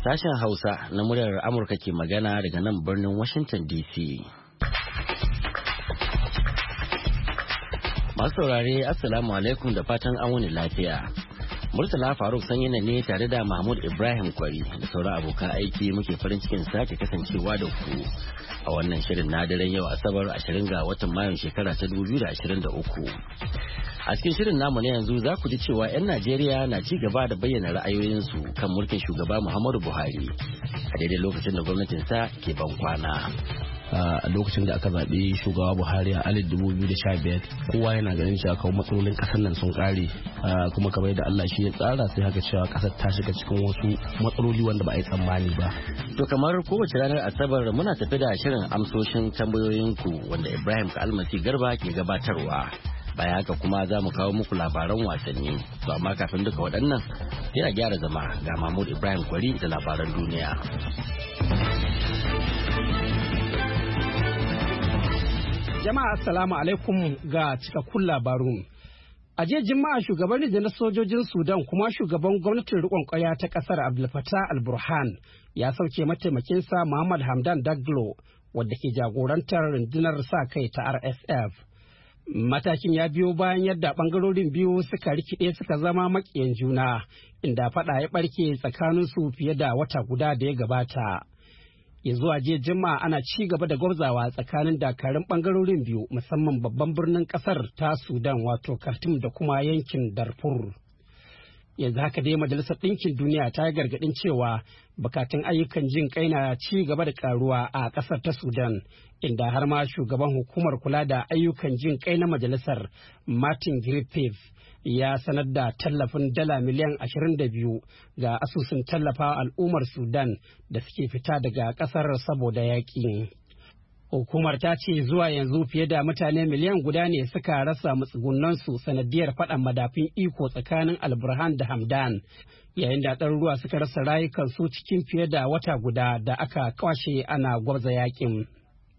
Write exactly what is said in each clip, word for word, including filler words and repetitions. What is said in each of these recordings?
Sashen Hausa na muryar Amurka ke magana daga nan birnin Washington D C. Masu saurare Assalamu alaikum da fatan an wuni lafiya. Murtala Faruk Sanyina ne tare da Mahmud Ibrahim Kwari da sauran abokan aiki muke farin cikin sake kasancewa da ku a wannan shirin na daren yau Asabar ashirin ga watan Mayun shekara ta dubu biyu da ashirin da uku. A cikin shirin namu na yanzu za ku ji cewa 'yan Najeriya na ci gaba da bayyana ra'ayoyinsu kan mulkin shugaba Muhammadu Buhari a daidai lokacin da gwamnatinsa ke ban kwana. A lokacin da aka zaɓi shugaba Buhari a alif dubu biyu da sha biyar kowa yana ganin cewa kawo matsalolin ƙasar nan sun ƙare, kuma kamar da Allah shi ya tsara sai haka cewa ƙasar ta shiga cikin wasu matsaloli wanda ba a yi tsammani ba. To kamar kowace ranar Asabar muna tafi da shirin amsoshin tambayoyinku wanda Ibrahim Kalmasi Garba ke gabatarwa. Baya haka kuma za mu kawo muku labaran wasanni. To amma kafin duka waɗannan sai a gyara zama ga Mahmud Ibrahim Kwari da labaran duniya. Jama'a assalamu alaikum ga cikakkun labarun. A jiya Juma'a shugaban rundunar sojojin Sudan kuma shugaban gwamnatin riƙon ƙwarya ta ƙasar Abdul Fattah al-Burhan ya sauke mataimakinsa Muhammad Hamdan Daglo wadda ke jagorantar rundunar sa kai ta R S F. Matakin ya biyo bayan yadda bangarorin biyu suka rikide suka zama makiyan juna inda fada ya barke tsakaninsu fiye da wata guda da ya gabata. Ya zuwa jiya Juma'a ana ci gaba da gwabzawa tsakanin dakarun bangarorin biyu musamman babban birnin kasar ta Sudan wato Khartoum da kuma yankin Darfur. Yanzu haka dai Majalisar Ɗinkin Duniya ta yi gargaɗin cewa bukatun ayyukan jin kai na ci gaba da karuwa a ƙasar ta Sudan, inda har ma shugaban hukumar kula da ayyukan jin kai na majalisar Martin Griffiths ya sanar da tallafin dala miliyan ashirin da biyu ga asusun tallafa al'ummar Sudan da suke fita daga ƙasar saboda yaƙi. Hukumar ta ce zuwa yanzu fiye da mutane miliyan guda ne suka rasa matsugunansu sanadiyar faɗan madafin iko tsakanin Alburhan da Hamdan, yayin da ɗaruruwa suka rasa rayukansu cikin fiye da wata guda da aka kwashe ana gwabza yakin.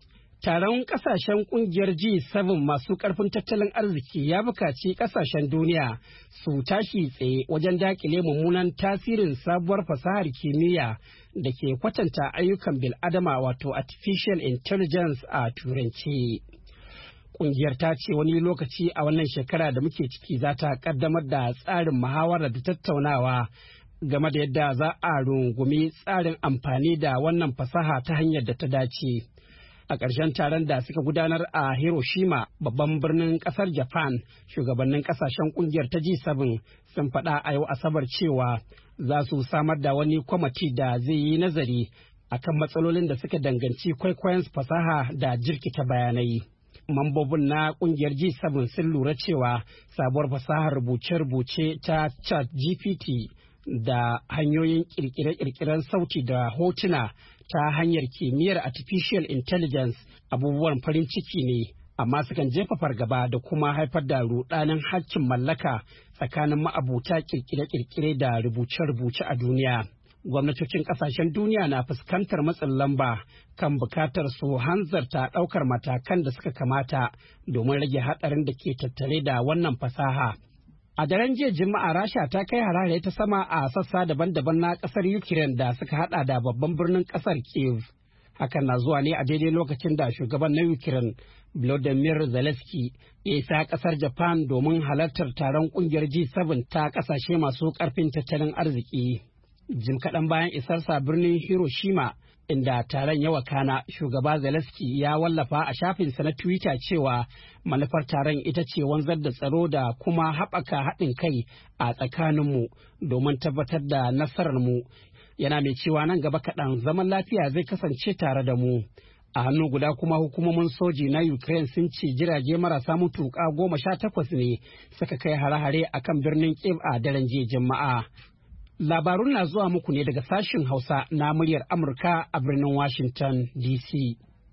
Taron kasashen kungiyar G bakwai masu karfin tattalin arziki ya bukaci kasashen duniya su tashi tsaye wajen dakile mummunan tasirin sabuwar fasahar kimiyya da ke kwatanta ayyukan bil'adama wato artificial intelligence a turanci. Kungiyar ta ce wani lokaci a wannan shekara da muke ciki za ta kaddamar da tsarin muhawara da tattaunawa game da yadda za a rungumi tsarin amfani da wannan fasaha ta hanyar da ta dace. A ƙarshen taron da suka gudanar a Hiroshima, babban birnin ƙasar Japan, shugabannin ƙasashen ƙungiyar ta G bakwai sun faɗa a yau Asabar cewa za su samar da wani kwamiti da zai yi nazari akan matsalolin da suka danganci kwaikwayon fasaha da jirkita bayanai. Mambobin na ƙungiyar G bakwai sun lura cewa sabuwar fasahar rubuce-rubuce ta ChatGPT da hanyoyin kirkire-kirkiren sauti da hotuna ta hanyar kimiyyar artificial intelligence abubuwan farin ciki ne, amma sukan jefa fargaba da kuma haifar da rudanin hakkin mallaka tsakanin ma'abuta kirkire-kirkire da rubuce-rubuce a duniya. Gwamnatocin kasashen duniya na fuskantar matsin lamba kan bukatar su hanzarta daukar matakan da suka kamata domin rage hadarin da ke tattare da wannan fasaha. A daren jiya Juma'a Rasha ta kai harare ta sama a sassa daban-daban na kasar Ukraine da suka hada da babban birnin kasar Kyiv. Hakan na zuwa ne a daidai lokacin da shugaban na Ukraine Volodymyr Zelensky ya isa kasar Japan domin halartar taron kungiyar G bakwai ta kasashe masu karfin tattalin arziki. Jim kaɗan bayan isarsa birnin Hiroshima inda taron ya wakana, shugaba Zelensky ya wallafa a shafinsa na Twitter cewa manufar taron ita ce wanzar da tsaro da kuma haɓaka haɗin kai a tsakaninmu domin tabbatar da nasararmu. Yana mai cewa nan gaba kaɗan zaman lafiya zai kasance tare da mu. A hannu guda kuma hukumomin soji na Ukraine sun ce jirage marasa mutuƙa goma sha takwas ne suka kai hare-hare akan birnin Kyiv a daren jiya Juma'a. Labarun na zuwa muku ne daga sashen Hausa na muryar Amurka a birnin Washington D C.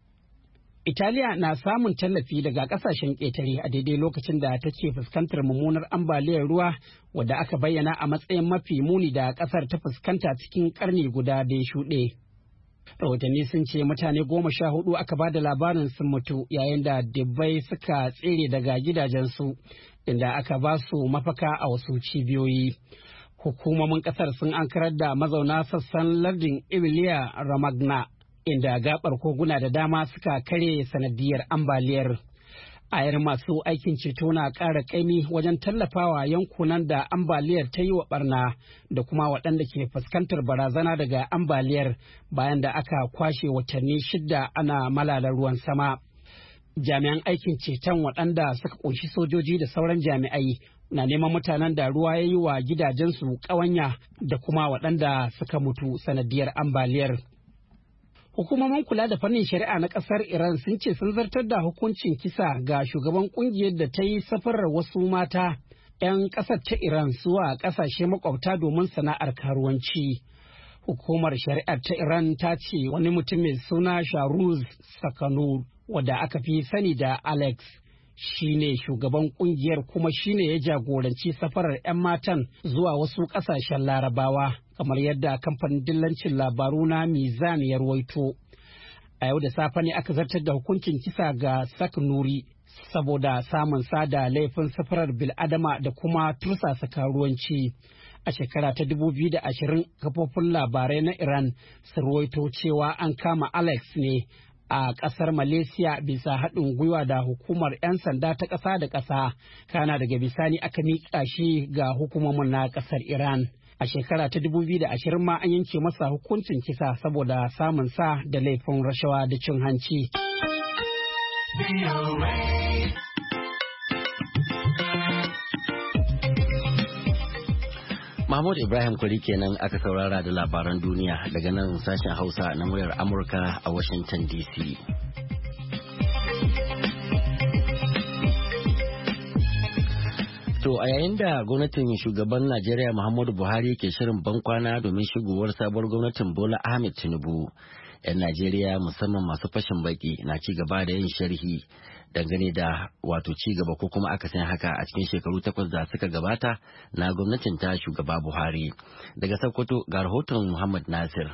Italiya na samun tallafi daga kasashen ƙetare a daidai lokacin da take fuskantar mummunar ambaliyar ruwa wadda aka bayyana a matsayin mafi muni da ƙasar ta fuskanta cikin ƙarni guda da ya shuɗe. Rahotanni sun ce mutane goma sha hudu aka ba da labarin sun mutu yayin da dubbai suka tsere daga gidajensu inda aka ba su mafaka a wasu cibiyoyi. Hukumomin kasar sun ankarar da mazauna sassan lardin Emilia Romagna inda gabar koguna da dama suka kare sanadiyar ambaliyar. Ayar masu aikin ceto na ƙara ƙaimi wajen tallafawa yankunan da ambaliyar ta yi wa barna da kuma waɗanda ke fuskantar barazana daga ambaliyar bayan da aka kwashe watanni shida ana malalar ruwan sama. Jami'an aikin ceton waɗanda suka ƙunshi sojoji da sauran jami'ai na neman mutanen da ruwa ya yi wa gidajensu ƙawanya da kuma waɗanda suka mutu sanadiyar ambaliyar. Hukumomin kula da fannin shari'a na ƙasar Iran sun ce sun zartar da hukuncin kisa ga shugaban ƙungiyar da ta yi safarar wasu mata 'yan ƙasar ta Iran zuwa ƙasashe makwabta domin sana'ar karuwanci. Hukumar shari'ar ta Iran ta ce wani mutum mai suna Sharuz Sakanur, wadda aka fi sani da Alex, shine shugaban ƙungiyar kuma shine ya jagoranci safarar 'yan matan zuwa wasu ƙasashen Larabawa, kamar yadda kamfanin dillancin labaru na Mizan ya ruwaito. A yau da safe ne aka zartar da hukuncin kisa ga Saknuri saboda samun sada laifin safarar bil'adama da kuma tursasa karuwanci. A shekara ta dubu biyu da ashirin, kafofin labarai na Iran sun ruwaito cewa an kama Alex ne a ƙasar Malaysia bisa haɗin gwiwa da hukumar 'yan sanda ta ƙasa da ƙasa, kana daga bisani aka miƙa shi ga hukumomin na ƙasar Iran. A shekara ta dubu biyu da ashirin ma an yanke masa hukuncin kisa saboda samun sa da laifin rashawa da cin hanci. Mahmud Ibrahim Kwari kenan aka saurara da labaran duniya daga nan sashen Hausa na muryar Amurka a Washington D C. To a yayin da gwamnatin shugaban Najeriya Muhammadu Buhari ke shirin bankwana domin shigowar sabuwar gwamnatin Bola Ahmed Tinubu, 'yan Najeriya musamman masu fashin baki na ci gaba da yin sharhi dangane da wato ci gaba ko kuma akasin haka a cikin shekaru takwas da suka gabata na gwamnatin ta shugaba Buhari. Daga Sokoto ga rahoton Muhammad Nasir.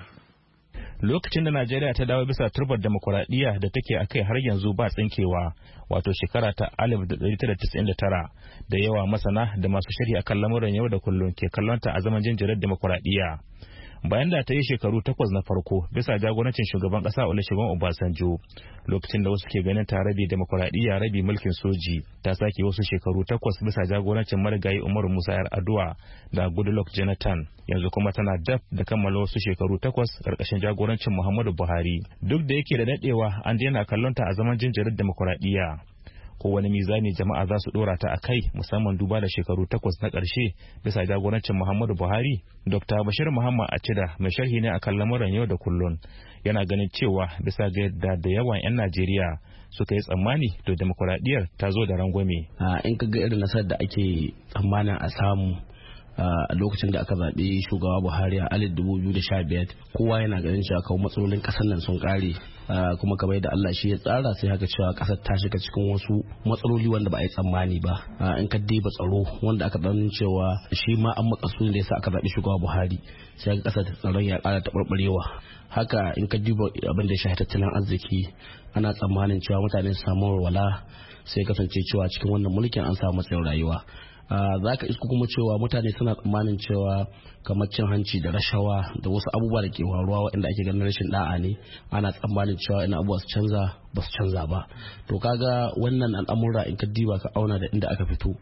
Lokacin da Najeriya ta dawo bisa turbar demokuraɗiyya da take a kai har yanzu ba tsinkewa, wato shekara ta alif da ɗari tara da tisa'in da tara, da yawa masana da masu sharhi akan lamuran yau da kullum ke kallonta a zaman jinjirar demokuraɗiyya. Bayan da ta yi shekaru takwas na farko bisa jagorancin shugaban kasa Olusegun Obasanjo, lokacin da wasu ke ganin ta rabi demokuraɗiyya rabi mulkin soji, ta sake wasu shekaru takwas bisa jagorancin marigayi Umaru Musa Yar'adua da Goodluck Jonathan, yanzu kuma tana daf da kammala wasu shekaru takwas karkashin jagorancin Muhammadu Buhari. Duk da yake da dadewa an daina kallonta a zaman jinjirar demokuraɗiyya. Kowane mizani jama'a za su dora ta a kai, musamman duba da shekaru takwas na ƙarshe bisa jagorancin Muhammadu Buhari. Dokta Bashir Muhammad Acida, mai sharhi ne akan lamuran yau da kullun, yana ganin cewa bisa ga yadda da yawan 'yan Najeriya suka yi tsammani to demokuraɗiyyar ta zo da rangwame. In ka ga irin nasarar da ake tsammanin a samu a lokacin da aka zaɓi shugaba Buhari a alif dubu biyu da sha biyar, kowa yana ganin cewa kawo matsalolin ƙasar nan sun ƙare, kuma kamar da Allah shi ya tsara sai haka cewa ƙasar ta shiga cikin wasu matsaloli wanda ba a yi tsammani ba. In ka diba tsaro wanda aka ɗan cewa shi ma an makasudin da ya sa aka zaɓi shugaba Buhari, sai ga ƙasar tsaron ya ƙara taɓarɓarewa. Haka in ka diba abin da ya shafi tattalin arziki, ana tsammanin cewa mutane su samu walwala, sai kasance cewa cikin wannan mulkin an samu matsayin rayuwa. za ka iska kuma cewa mutane suna tsammanin cewa kamar cin hanci da rashawa da wasu abubuwa da ke faruwa waɗanda ake ganin rashin da'a ne, ana tsammanin cewa ina abubuwa su canza ba su canza ba. To kaga wannan al'amura in ka diba ka auna da inda aka fito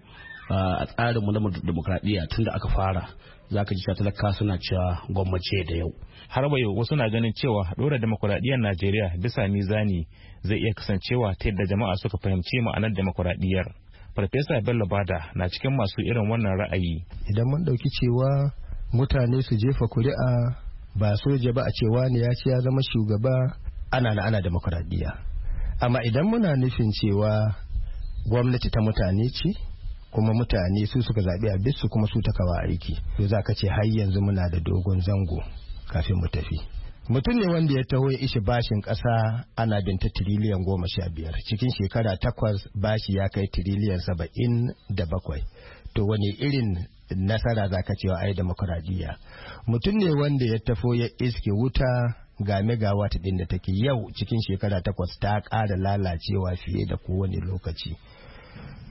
a tsarin mu na demokradiyya tun da aka fara, za ka ji cewa talaka suna cewa gwamnati da yau. Har ba yau wasu na ganin cewa ɗora demokuraɗiyyar Najeriya bisa mizani zai iya kasancewa ta yadda jama'a suka fahimci ma'anar demokuraɗiyyar. Farfesa Bello Bada na cikin masu irin wannan ra'ayi. Idan mun ɗauki cewa mutane su jefa kuri'a ba soja ba a cewa ne ya ce ya zama shugaba, ana na ana demokuraɗiyya. Amma idan muna nufin cewa gwamnati ta mutane ce kuma mutane su suka zaɓi a bisu kuma su ta kawa aiki, to za ka ce har yanzu muna da dogon zango kafin mu tafi. Mutum ne wanda ya taho ya ishi bashin ƙasa ana binta tiriliyan goma sha biyar, cikin shekara takwas bashi ya kai tiriliyan saba'in da bakwai. To wani irin nasara za ka cewa ai demokuraɗiyya? Mutum ne wanda ya tafo ya iske wuta ga megawatt ɗin da take yau cikin shekara takwas ta ƙara lalacewa fiye da kowane lokaci.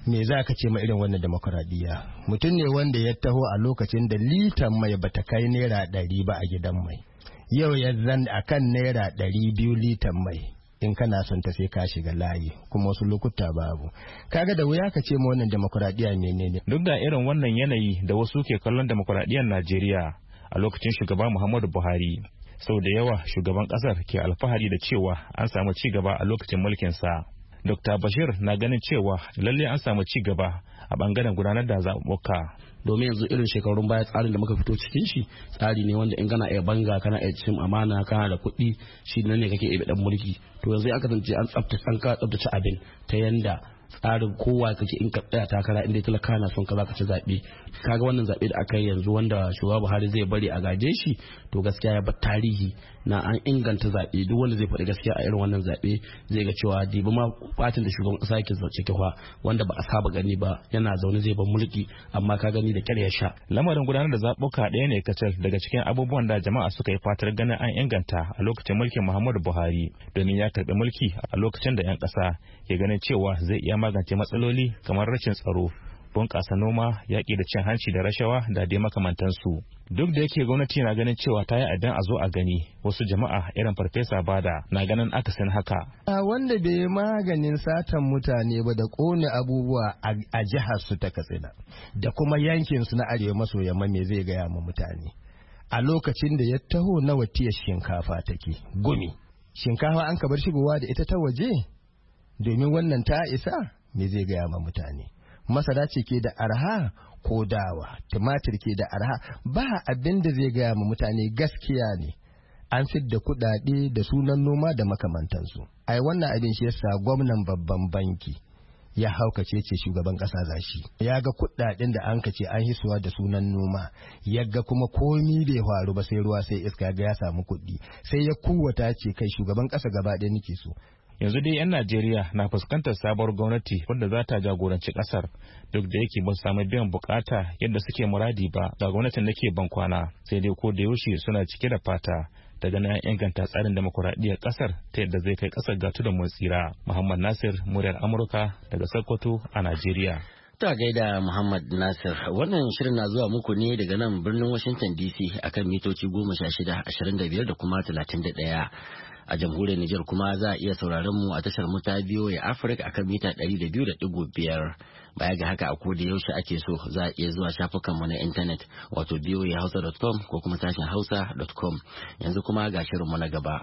me za ka ce ma irin wannan demokuraɗiyya? Mutum ne wanda ya taho a lokacin da litan mai bata kai naira ɗari ba a gidan mai, yau ya zan a kan naira ɗari biyu litan mai, in kana son ta sai ka shiga layi, kuma wasu lokuta babu. Kaga da wuya ka ce ma wannan demokuraɗiyya menene? Duk da irin wannan yanayi da wasu ke kallon demokuraɗiyyar Najeriya a lokacin shugaba Muhammadu Buhari, sau da yawa shugaban kasar ke alfahari da cewa an samu ci gaba a lokacin mulkinsa. Dokta Bashir na ganin cewa lalle an samu ci gaba a bangaren gudanar da zaɓuɓɓuka. Domin yanzu irin shekarun baya tsarin da muka fito cikin shi tsari ne wanda in kana iya banga, kana iya cin amana, kana da kuɗi, shi nan ne kake iya dan mulki. To yanzu aka zance an tsaftace an ka tsaftace abin ta yanda tsarin kowa kake in ka tsaya takara inda talaka na son ka zaka ci zaɓe. Kaga wannan zaɓe da aka yi yanzu wanda shugaba Buhari zai bari a gaje shi, to gaskiya ya bar tarihi na an inganta zaɓe. Duk wanda zai faɗi gaskiya a irin wannan zaɓe zai ga cewa dibi ma fatin da shugaban ƙasa yake zace kiwa wanda ba a saba gani ba, yana zaune zai bar mulki amma ka gani da kyar ya sha. Lamarin gudanar da zaɓuka ɗaya ne kacal daga cikin abubuwan da jama'a suka yi fatar ganin an inganta a lokacin mulkin Muhammadu Buhari, domin ya karɓi mulki a lokacin da 'yan ƙasa ke ganin cewa zai iya magance matsaloli kamar rashin tsaro, bunƙasa noma, yaƙi da cin hanci da rashawa da dai makamantansu. Duk da yake gwamnati na ganin cewa ta yi abin a zo a gani, wasu jama'a irin Farfesa Bada na ganin akasin haka. A wanda bai maganin satan mutane ba da ƙone abubuwa a jihar su ta Katsina da kuma yankin su na arewa maso yamma, me zai gaya ma mutane? A lokacin da ya taho nawa tiyar shinkafa take gumi, shinkafa an ka bar shigowa da ita ta waje domin wannan ta isa, me zai gaya ma mutane? Masara ce ke da arha ko dawa, tumatir ke da arha, ba abin da zai gaya ma mutane gaskiya ne. An fidda kuɗaɗe da sunan noma da makamantansu. Ai wannan abin shi yasa gwamnan babban banki ya haukace ce shugaban ƙasa zashi. Ya ga kuɗaɗen da an kace an hisuwa da sunan noma, ya ga kuma komi bai faru ba sai ruwa sai iska, ga ya samu kuɗi, sai ya kuwata ce kai shugaban ƙasa gaba ɗaya nake so. Yanzu dai 'yan Najeriya na fuskantar sabuwar gwamnati wadda za ta jagoranci kasar, duk da yake ba su samu biyan bukata yadda suke muradi ba ga gwamnatin da ke ban kwana, sai dai ko da yaushe suna cike da fata da ganin an inganta tsarin demokuraɗiyyar kasar ta yadda zai kai kasar ga tudun mun tsira. Muhammad Nasir, muryar Amurka daga Sokoto a Najeriya. Ta gaida Muhammad Nasir, wannan shirin na zuwa muku ne daga nan birnin Washington D C akan mitoci goma sha shida, ashirin da biyar da kuma talatin da ɗaya. A jamhuriyar Nijar kuma za a iya sauraron mu a tashar mu ta biyo ya Africa akan mita ɗari da biyu da ɗigo biyar. Baya ga haka a koda yaushe ake so za a iya zuwa shafukan mu na intanet wato biyo ya hausa dot com ko kuma sashen hausa dot com. Yanzu kuma ga shirin mu na gaba.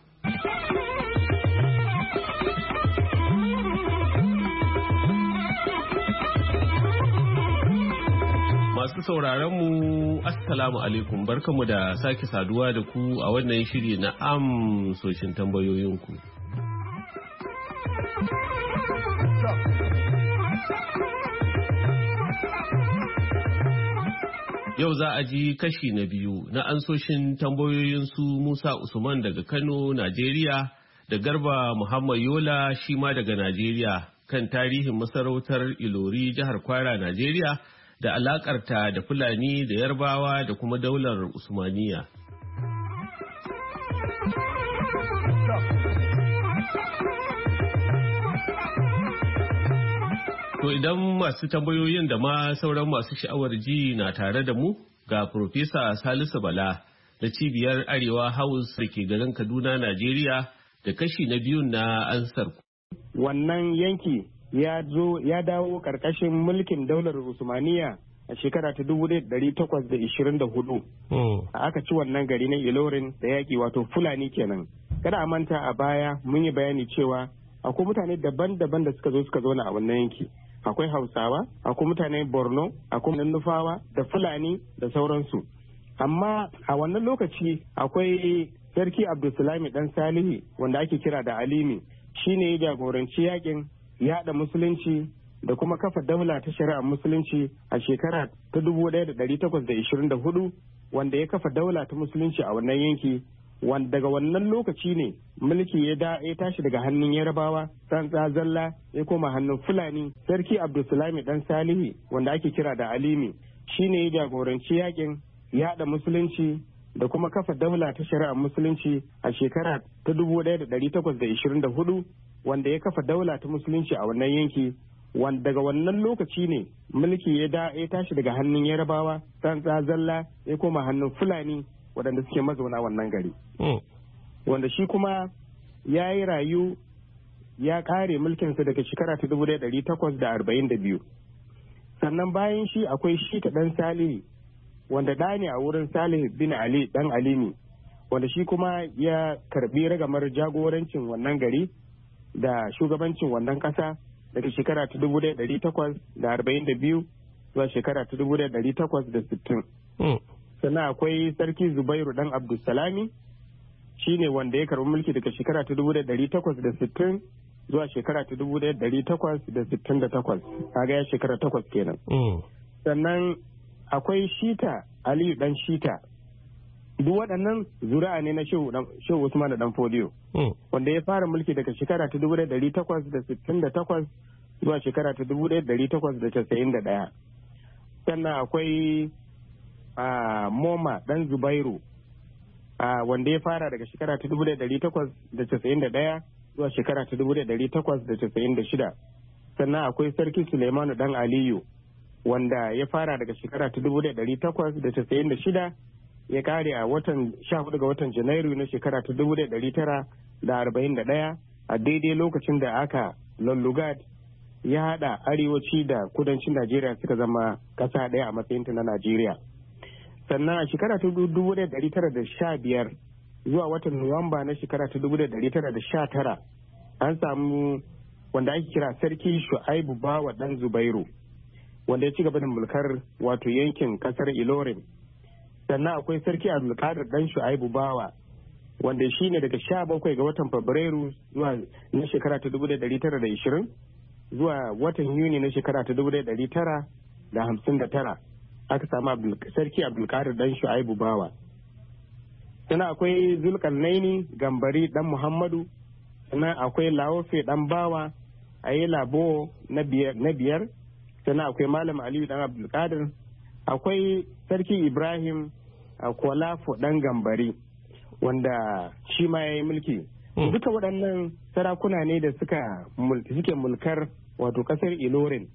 Masu sauraron mu assalamu alaikum, barkamu da sake saduwa da ku a wannan shiri na amsoshin tambayoyinku. Yau za a ji kashi na biyu na ansoshin tambayoyin su Musa Usman daga Kano, Najeriya, da Garba Muhammad Yola shi ma daga Najeriya, kan tarihin masarautar Ilori, jihar Kwara, Najeriya, da alakarta da Fulani da Yarbawa da kuma daular Usmaniya. To idan masu tambayoyin da ma sauran masu sha'awar ji na tare da mu, ga Profesa Salisu Bala da Cibiyar Arewa House da ke garin Kaduna, Najeriya, da kashi na biyun na ansar. Wannan yanki ya zo ya dawo karkashin mulkin daular Usmaniya a shekara ta dubu ɗari takwas da ishirin da hudu. Aka ci wannan gari na Ilorin da yaƙi, wato Fulani kenan. Kada a manta a baya mun yi bayani cewa akwai mutane daban-daban da suka zo suka zauna a wannan yanki. Akwai Hausawa, akwai mutanen Borno, akwai Nufawa da Fulani da sauransu. Amma a wannan lokaci akwai Sarki Abdulsalami Dan Salihi wanda ake kira da Alimi, shine ya jagoranci yakin yaɗa musulunci da kuma kafa daula ta shari'ar musulunci a shekara ta dubu ɗaya da ɗari takwas da ishirin da hudu, wanda ya kafa daula ta musulunci a wannan yanki, wanda daga wannan lokaci ne mulki ya da ya tashi daga hannun Yarabawa tsantsa zalla ya koma hannun Fulani. Sarki Abdulsalami Dan Salihi wanda ake kira da Alimi shine ya jagoranci yakin yaɗa musulunci da kuma kafa daula ta shari'ar musulunci a shekara ta dubu ɗaya da ɗari takwas da ishirin da hudu, wanda ya kafa daula ta musulunci a wannan yanki, wanda daga wannan lokaci ne mulki ya da ya tashi daga hannun yarabawa dan zalla ya koma hannun fulani waɗanda suke mazauna wannan gari wanda shi kuma ya yi rayu ya kare mulkinsa daga shekara ta dubu ɗari takwas da arba'in da biyu sannan bayan shi akwai shi ta ɗan salihu wanda ɗa ne a wurin salih bin ali ɗan alimi wanda shi kuma ya karbi ragamar jagorancin wannan gari da shugabancin wannan ƙasa daga shekara ta dubu ɗari takwas da arba'in da biyu zuwa shekara ta dubu ɗari takwas da sittin. Sannan akwai sarki Zubairu ɗan Abdulsalami shi ne wanda ya karbi mulki daga shekara ta dubu ɗari takwas da sittin zuwa shekara ta dubu ɗari takwas da sittin da takwas. Kaga ya shekara takwas kenan. Sannan akwai Shita Aliyu ɗan Shita. Duk waɗannan zuri'a ne na Shehu Usman da ɗan Fodiyo. Wanda ya fara mulki daga shekara ta dubu ɗari takwas da sittin da takwas zuwa shekara ta dubu ɗari takwas da casa'in da ɗaya. Sannan akwai Moma ɗan Zubairu wanda ya fara daga shekara ta dubu ɗari takwas da casa'in da ɗaya zuwa shekara ta dubu ɗari takwas da casa'in da shida. Sannan akwai Sarki Suleimanu ɗan Aliyu wanda ya fara daga shekara ta dubu ɗari takwas da casa'in da shida ya kare a watan sha hudu ga watan Janairu na shekara ta dubu ɗari tara da arba'in da ɗaya a daidai lokacin da aka Lullugat ya haɗa arewaci da kudancin Najeriya suka zama ƙasa ɗaya a matsayinta na Najeriya. Sannan a shekara ta dubu ɗari tara da sha biyar zuwa watan Nuwamba na shekara ta dubu ɗari tara da sha tara an samu wanda ake kira Sarki Shu'aibu Bawa ɗan Zubairu wanda ya ci gaba da mulkar wato yankin ƙasar Ilorin. Sannan akwai Sarki Abdulkadir ɗan Shu'aibu Bawa wanda shi ne daga sha bakwai ga watan Fabrairu zuwa na shekara ta dubu ɗari tara da ishirin zuwa watan Yuni na shekara ta dubu ɗari tara da hamsin da tara aka samu Sarki Abdulkadir ɗan Shu'aibu Bawa. Sannan akwai Zulkarnaini Gambari ɗan Muhammadu. Sannan akwai Lawofe ɗan Bawa a yi Labo na biyar. Sannan akwai Malam Aliyu ɗan Abdulkadir. Akwai Sarki Ibrahim a Kwalafo ɗan Gambari wanda shi ma ya yi mulki. Duka waɗannan sarakuna ne da suka suke mulkar wato ƙasar Ilorin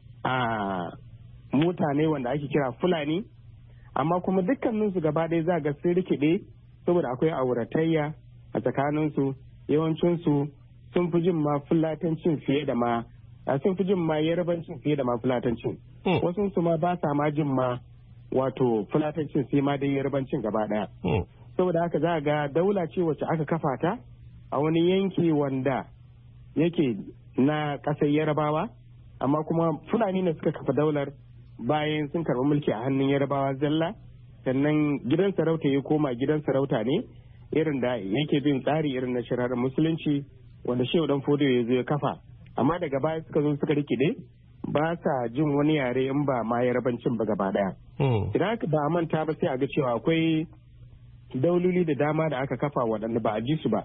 a mutane wanda ake kira Fulani, amma kuma dukkaninsu gaba ɗaya za ga sun rikide saboda akwai auratayya a tsakaninsu, yawancinsu sun fi jin ma fulatancin fiye da ma sun fi jin ma yarabancin fiye da ma fulatancin. Wasu su ma ba sa ma jin ma wato fulatancin sai ma dai yarabancin gaba daya. Saboda haka za ga daula ce wacce aka kafa ta a wani yanki wanda yake na ƙasar yarabawa, amma kuma fulani ne suka kafa daular bayan sun karɓi mulki a hannun yarabawa zalla. Sannan gidan sarauta ya koma gidan sarauta ne irin da yake bin tsari irin na shari'ar musulunci wanda Shehu Dan Fodiyo ya zo ya kafa. Amma daga baya suka zo suka rikide ba sa jin wani yare in ba ma yarabancin ba gaba daya. Idan aka ba manta ba sai a ga cewa akwai dauloli da dama da aka kafa waɗanda ba a ji su ba.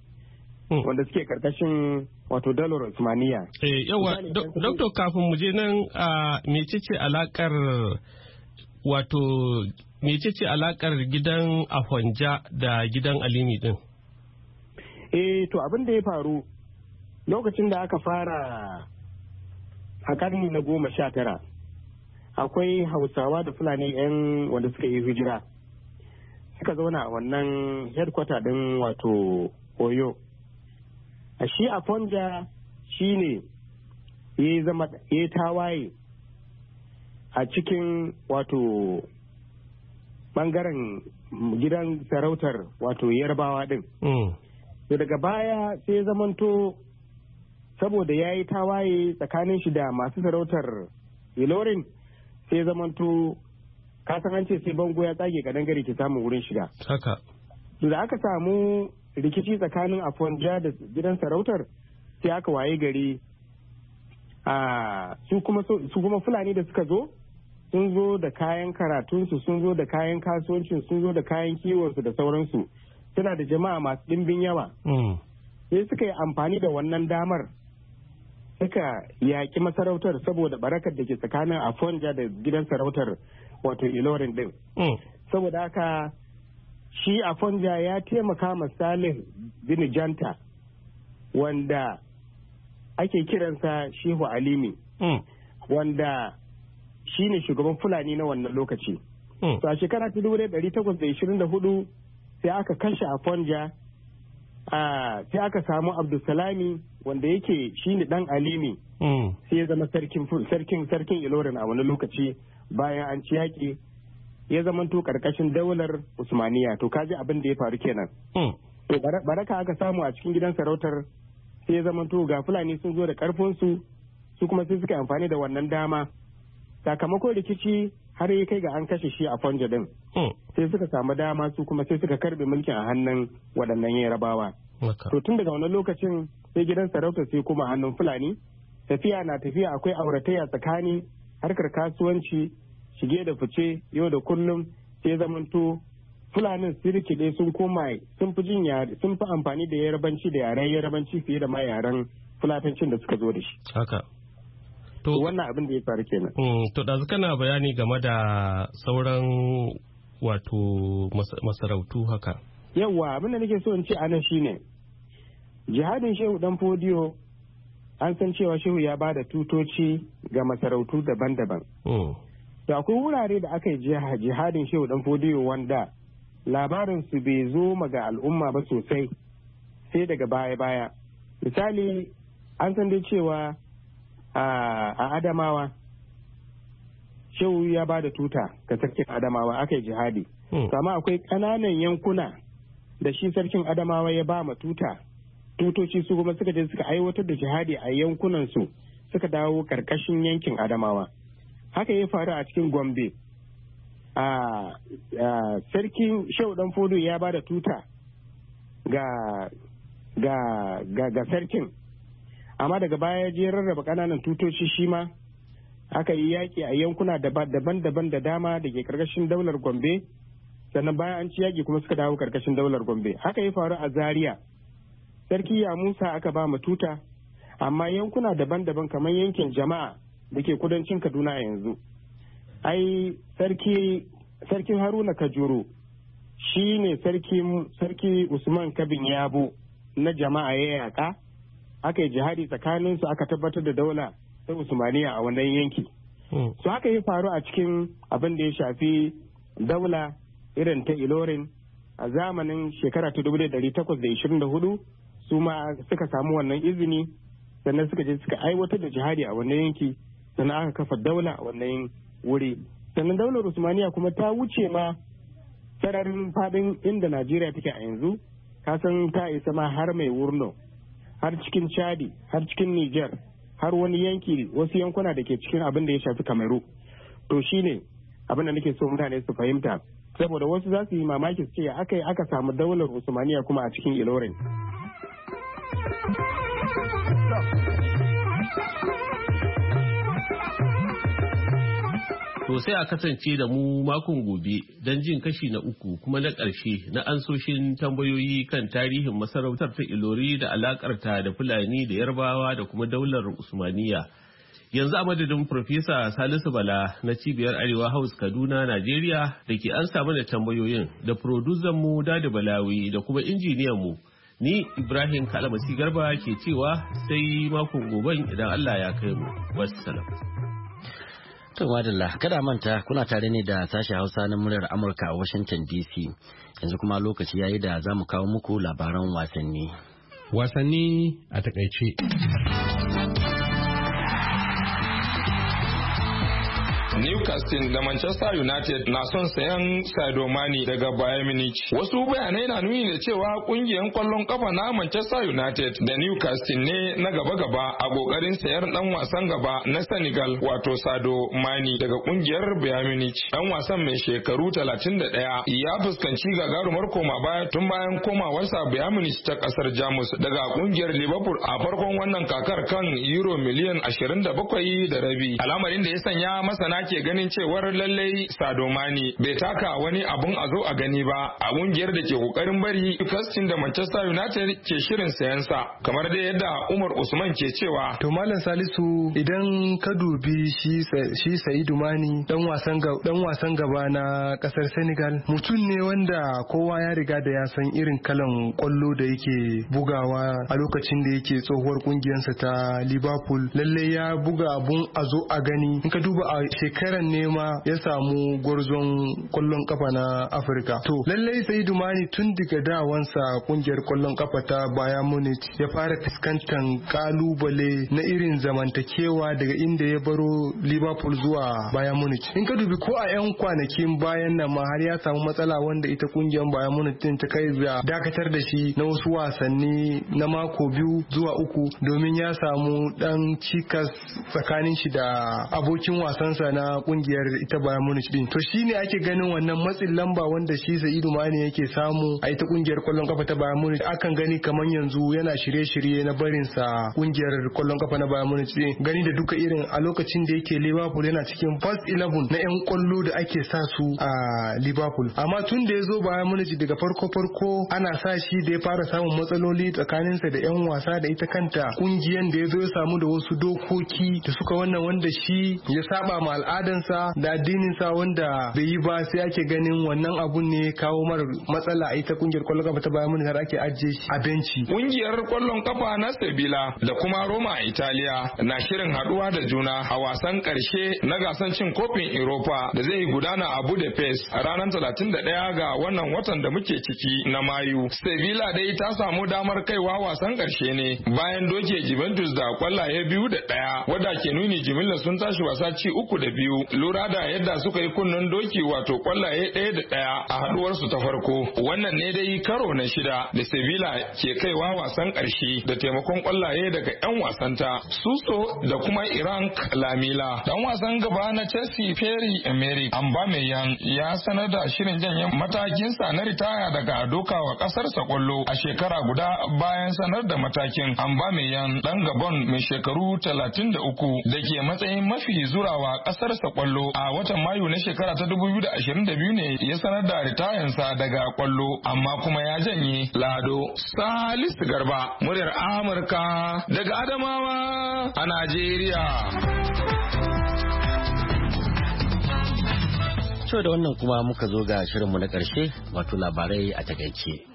Wanda suke karkashin wato dalar Usmaniya. Eh yawa doktor kafin mu je nan a mecece alakar wato mecece alakar gidan Afonja da gidan Alimi din? Eh to abin da ya faru lokacin da aka fara a karni na goma sha tara akwai Hausawa da Fulani 'yan wanda suka yi hijira suka zauna a wannan headquarter din wato Oyo. A shi Afonja shi ne ya zama ya tawaye a cikin wato bangaren gidan sarautar wato Yarbawa din. Da daga baya sai zamanto saboda ya yi tawaye tsakanin shi da masu sarautar Ilorin sai zamanto kasan an ce sai bango ya tsage kadan gari ke samun wurin shiga. Haka. Da aka samu rikici tsakanin Afonja da gidan sarautar sai aka waye gari a su kuma su kuma Fulani da suka zo sun zo da kayan karatunsu, sun zo da kayan kasuwancin, sun zo da kayan kiwonsu da sauransu, suna da jama'a masu ɗimbin yawa. Sai suka yi amfani da wannan damar suka yaƙi masarautar saboda barakar da ke tsakanin Afonja da gidan sarautar wato Ilorin din. Saboda haka shi Afonja ya taimaka ma Salih bin Janta wanda ake kiransa Shehu Alimi wanda shine shugaban Fulani na wannan lokaci. To a shekara ta dubu ɗari takwas da ishirin da hudu sai aka kashe Afonja, sai aka samu Abdulsalami wanda yake shine dan Alimi, sai ya zama sarkin sarkin sarkin Ilorin a wani lokaci bayan an ci yaƙi ya zamanto karkashin daular Usmaniya. To kaji abin da ya faru kenan. To baraka aka samu a cikin gidan sarautar, sai ya zamanto ga Fulani sun zo da karfinsu, su kuma sai suka amfani da wannan dama. Sakamakon rikici har ya kai ga an kashe shi a Fonja din. Sai suka samu dama su kuma sai suka karbe mulkin a hannun waɗannan Yarabawa. To tun daga wannan lokacin sai gidan sarautar sai kuma hannun Fulani. Tafiya na tafiya, akwai auratayya tsakani, harkar kasuwanci, shige da fice yau da kullum, sai zamanto Fulanin sun rikide sun koma sun fi jin yare, sun fi amfani da Yarabanci da yaren Yarabanci fiye da ma yaren Fulatancin da suka zo da shi. Haka. To wannan abin da ya faru kenan. To da kana bayani game da sauran wato masarautu haka. Yawwa, abin da nake so in ce anan shine jihadin Shehu Dan Fodiyo, an san cewa Shehu ya ba da tutoci ga masarautu daban-daban. Da akwai wurare da aka yi jihadin Shehu Dan Fodiyo wanda labarin su bai zo ga al'umma ba sosai sai daga baya-baya. Misali, an san dai cewa a Adamawa Shehu ya ba da tuta ga sarkin Adamawa, aka yi jihadi. Amma akwai ƙananan yankuna da shi sarkin Adamawa ya ba ma tuta, tutoci su kuma suka je suka aiwatar da jihadi a yankunansu, suka dawo karkashin yankin Adamawa. Haka ya faru a cikin Gombe. A sarkin Shehu Dan Fodiyo ya ba da tuta ga ga ga sarkin, amma daga baya je rarraba kananan tutoci shi ma aka yi yaƙi a yankuna daban-daban da dama da ke karkashin daular Gombe, sannan bayan an ci yaƙi kuma suka dawo karkashin daular Gombe. Haka ya faru a Zaria, sarki ya Musa aka ba mu tuta, amma yankuna daban-daban kamar yankin Jama'a da ke kudancin Kaduna yanzu, ai sarki sarkin Haruna Kajuru shi ne sarki Usman Kabin Yabo na Jama'a ya yaƙa, aka yi jihadi tsakaninsu, aka tabbatar da daula ta Usmaniya a wannan yanki. So haka ya faru a cikin abin da ya shafi daula irin ta Ilorin a zamanin shekara ta dubu ɗari takwas da ishirin da hudu, su ma suka samu wannan izini, sannan suka je suka aiwatar da jihadi a wannan yanki, sannan aka kafa daula a wannan wuri. Sannan daular Usmaniya kuma ta wuce ma sararin fadin inda Najeriya take a yanzu, kasan ta isa ma har mai wurno, har cikin Chadi, har cikin Niger, har wani yanki, wasu yankuna da ke cikin abin da ya shafi Kamaru. To shine abin da nake so mutane su fahimta, saboda wasu za su yi mamaki su ce aka yi aka samu daular Usmaniya kuma a cikin Ilorin. To sai a kasance da mu makon gobe don jin kashi na uku kuma na ƙarshe na ansoshin tambayoyi kan tarihin masarautar ta Ilori da alakarta da Fulani da Yarbawa da kuma daular Usmaniya. Yanzu a madadin Farfesa Salisu Bala na Cibiyar Arewa House Kaduna, Najeriya da ke an samu da tambayoyin, da producer mu Dadi Balawi da kuma injiniyan mu. Ni Ibrahim Kalamasi Garba ke cewa sai makon goben idan Allah ya kai mu. Wassalam. To madalla, kada manta kuna tare ne da sashen Hausa na muryar Amurka a Washington D C. Yanzu kuma lokaci yayi da za mu kawo muku labaran wasanni. Wasanni a takaice. Newcastle da Manchester United na son sayan Sadio Mane daga Bayern Munich. Wasu bayanai na nuni da cewa kungiyar kwallon kafa na Manchester United da Newcastle ne na gaba-gaba a kokarin sayar dan wasan gaba na Senegal wato Sadio Mane daga kungiyar Bayern Munich. Dan wasan mai shekaru talatin da ɗaya ya fuskanci gagarumar koma baya tun bayan komawarsa Bayern Munich ta kasar Jamus daga kungiyar Liverpool a farkon wannan kakar kan euro miliyan ashirin da bakwai da rabi. Al'amarin da ya sanya masana ke ganin cewar lallai Sadomani bai taka wani abun a zo a gani ba a kungiyar da ke kokarin bari Newcastle da Manchester United ke shirin sayan sa, kamar da yadda Umar Usman ke cewa. To Malam Salisu, idan ka dubi shi shi Sa'idu Mani dan wasan dan wasan gaba na kasar Senegal, mutum ne wanda kowa ya riga da ya san irin kalan kwallo da yake bugawa a lokacin da yake tsohuwar kungiyarsa ta Liverpool. Lalle ya buga abun a zo a gani. In ka duba a shekaran nema ya samu gwarzon kwallon kafa na Afirka. To lalle Sa'idu Mani tun daga dawansa kungiyar kwallon kafa ta Bayern Munich ya fara fuskantar kalubale na irin zamantakewa daga inda ya baro Liverpool zuwa Bayern Munich. In ka dubi ko a 'yan kwanakin bayan nan ma har ya samu matsala wanda ita kungiyar Bayern Munich din ta kai ga dakatar da shi na wasu wasanni na mako biyu zuwa uku domin ya samu dan cikas tsakanin shi da abokin wasansa na kungiyar ita Bayern Munich din. To shine ake ganin wannan matsin lamba wanda shi Sa'idu Mane yake samu a ita kungiyar kwallon kafa ta Bayern Munich, akan gani kaman yanzu yana shirye-shirye na barin sa kungiyar kwallon kafa na Bayern Munich din, gani da duka irin a lokacin da yake Liverpool yana cikin first eleven na 'yan kwallo da ake sa su a Liverpool. Amma tun da ya zo Bayern Munich daga farko-farko ana sa shi da ya fara samun matsaloli tsakaninsa da 'yan wasa da ita kanta kungiyan da ya zo ya samu da wasu dokoki da suka wannan wanda shi ya saba ma al'adansa da addininsa wanda bai yi ba, sai ake ganin wannan abun ne ya kawo mara matsala a ita kungiyar kwallon kafa ta Bayern Munich har ake ajiye shi a benci. Kungiyar kwallon kafa na Sevilla da kuma Roma a Italiya na shirin haduwa da juna a wasan karshe na gasan cin kofin Europa da zai gudana a Budapest a ranar talatin da ɗaya ga wannan watan da muke ciki na Mayu. Sevilla dai ta samu damar kaiwa wasan karshe ne bayan doke Juventus da kwallaye biyu da ɗaya, wadda ke nuni jimillar sun tashi wasa ci uku da biyu, lura da yadda suka yi kunnen doki wato kwallaye ɗaya da ɗaya a haduwarsu ta farko. Wannan ne dai karo na shida da Sevilla ke kaiwa wasan karshe da taimakon kwallaye daga 'yan wasanta Suso da kuma Iran Lamila. Dan wasan gaba na Chelsea Pierre Emerick Aubameyang ya sanar da shirin janye matakinsa na ritaya daga doka wa kasarsa kwallo a shekara guda bayan sanar da matakin. Aubameyang dan Gabon mai shekaru talatin da uku da ke matsayin mafi zurawa kasarsa kwallo a watan Mayu na shekara ta dubu biyu da ashirin da biyu ne ya sanar da ritayansa daga kwallo, amma kuma ya janye. Lado Salisu Garba, muryar Amurka daga Adamawa a Najeriya. To da wannan kuma muka zo ga shirinmu na ƙarshe, wato labarai a takaice.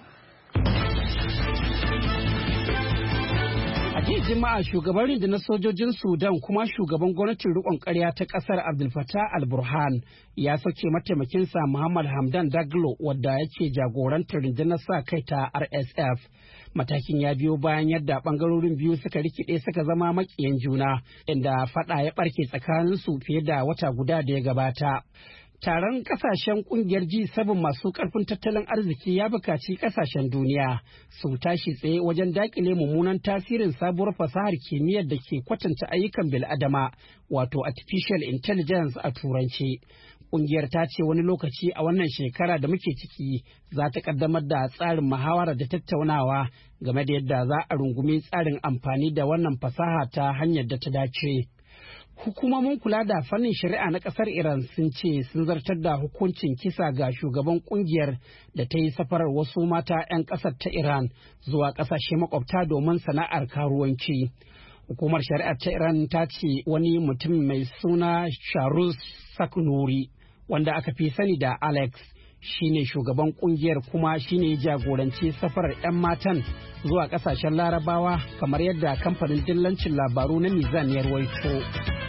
A jiya Juma'a shugaban rundunar sojojin Sudan kuma shugaban gwamnatin riƙon ƙarya ta ƙasar Abdul Fattah al-Burhan ya sauke mataimakinsa Muhammad Hamdan Daglo wadda yake jagorantar rundunar sa kai ta R S F. Matakin ya biyo bayan yadda bangarorin biyu suka rikide suka zama makiyan juna, inda fada ya barke tsakaninsu fiye da wata guda da ya gabata. Taron kasashen kungiyar G seven masu karfin tattalin arziki ya bukaci kasashen duniya su tashi tsaye wajen dakile mummunan tasirin sabuwar fasahar kimiyyar da ke kwatanta ayyukan bil'adama, wato artificial intelligence a turanci. Kungiyar ta ce wani lokaci a wannan shekara da muke ciki za ta kaddamar da tsarin muhawara da tattaunawa game da yadda za a rungumi tsarin amfani da wannan fasaha ta hanyar da ta dace. Hukumomin kula da fannin shari'a na kasar Iran sun ce sun zartar da hukuncin kisa ga shugaban kungiyar da ta yi safarar wasu mata 'yan kasar ta Iran zuwa kasashe makwabta domin sana'ar karuwanci. Hukumar shari'ar ta Iran ta ce wani mutum mai suna Sharus Saknuri, wanda aka fi sani da Alex, shine shugaban kungiyar kuma shine jagoranci safarar 'yan matan zuwa kasashen Larabawa, kamar yadda kamfanin dillancin labaru na Mizan ya rawaito.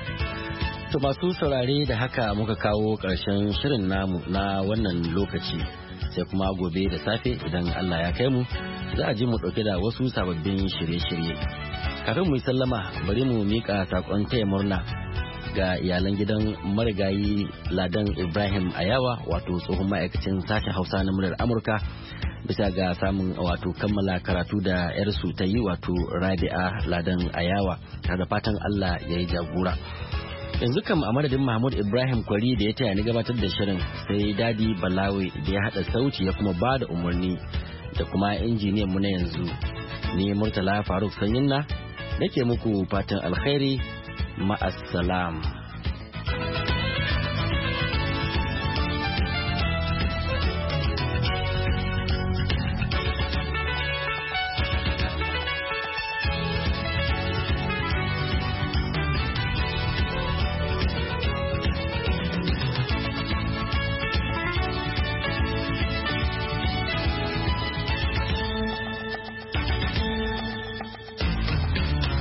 To masu saurare da haka muka kawo ƙarshen shirin namu na wannan lokaci, sai kuma gobe da safe idan Allah ya kai mu za a ji mu ɗauke da wasu sababbin shirye-shirye. Kafin mu yi sallama bari mu miƙa saƙon taya murna ga iyalan gidan marigayi Ladan Ibrahim Ayawa, wato tsohon ma'aikacin sashen Hausa na muryar Amurka, bisa ga samun wato kammala karatu da yarsu ta yi, wato Rabi'a Ladan Ayawa, da fatan Allah ya yi jagora. Yanzu kam a madadin Mahmud Ibrahim Kwari da ya taya ni gabatar da shirin, sai Dadi Balawi da ya haɗa sauti ya kuma ba da umarni, da kuma injiniyan mu na yanzu, ni Murtala Faruk Sanyinna nake muku fatan alkhairi, ma'assalam.